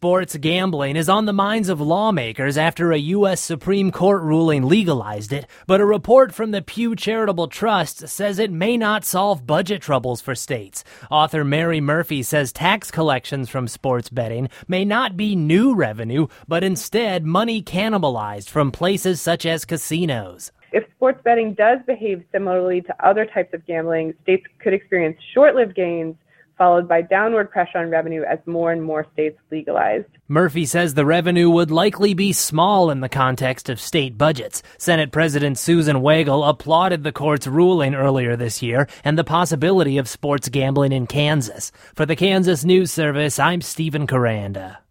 Sports gambling is on the minds of lawmakers after a U.S. Supreme Court ruling legalized it, but a report from the Pew Charitable Trust says it may not solve budget troubles for states. Author Mary Murphy says tax collections from sports betting may not be new revenue, but instead money cannibalized from places such as casinos. If sports betting does behave similarly to other types of gambling, states could experience short-lived gains followed by downward pressure on revenue as more and more states legalized. Murphy says the revenue would likely be small in the context of state budgets. Senate President Susan Wagle applauded the court's ruling earlier this year and the possibility of sports gambling in Kansas. For the Kansas News Service, I'm Stephen Caranda.